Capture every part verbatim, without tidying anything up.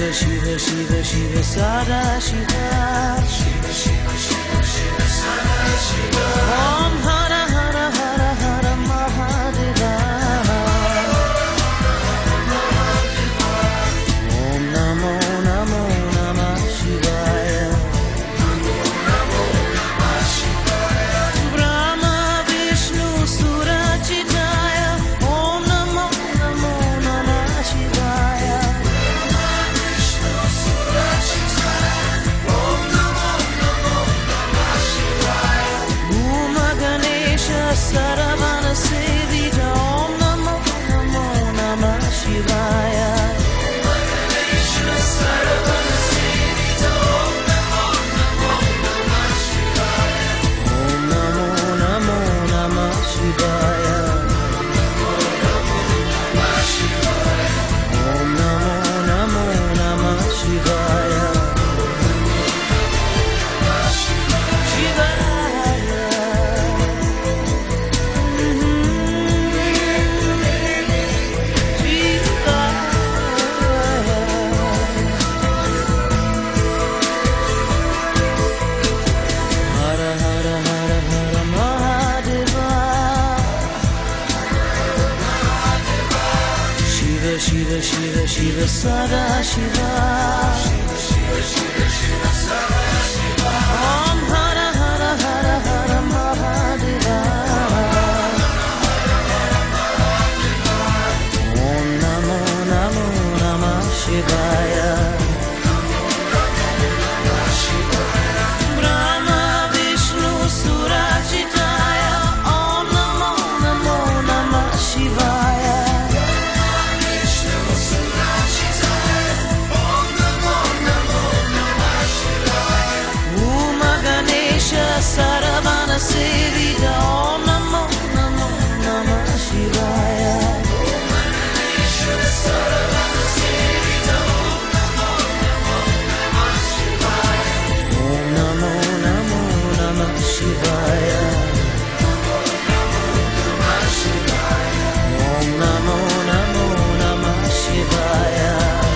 Shiva Shiva Shiva Sada Shiva Shiva Shiva Shiva Shiva Sada Shiva Om Hara Hara Hara Hara Mahadeva Om Namo Namo Namah Shivaya Namo Namah Shivaya Brahma Vishnu Surachitaya Om Namo Namo Namah Shivaya Saravana Sevita Om Namo Namo Namah Shivaya Ganesha Saravana Sevita Om Namo Namo Namah Shivaya Om Namo Namo Namah Shivaya Om Namo Namo Namah Shivaya Shiva Shiva Shiva Sada Shiva Shiva Shiva Shiva Shiva Sada Shiva Om Hara Hara Hara Hara Mahadeva Om Namo Namo Namah Shivaya Brahma Vishnu Surachitaya Om Namo Namo Namah Shivaya Saravana Sevita Om Namo Namo Namah Shivaya Ganesha Saravana Sevita Om Namo Namo Namah Shivaya Om Namo Namo Namah Shivaya Om Namo Namo Namah Shivaya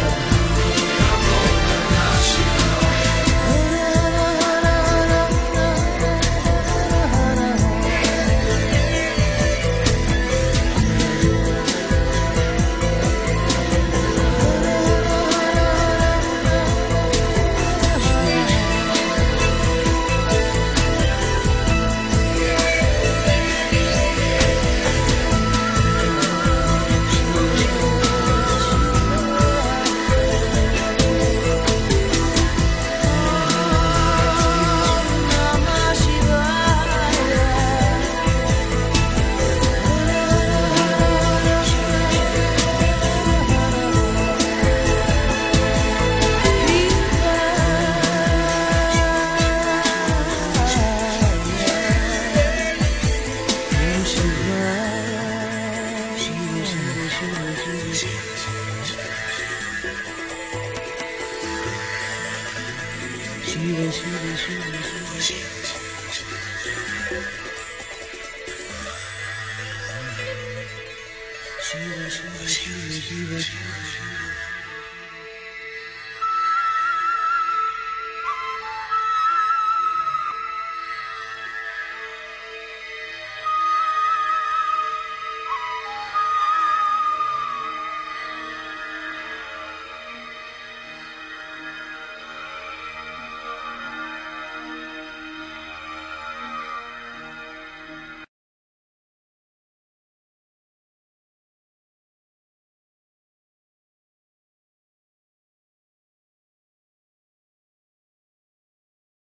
Shiva Shiva Shiva Shiva Shiva Shiva Shiva Shiva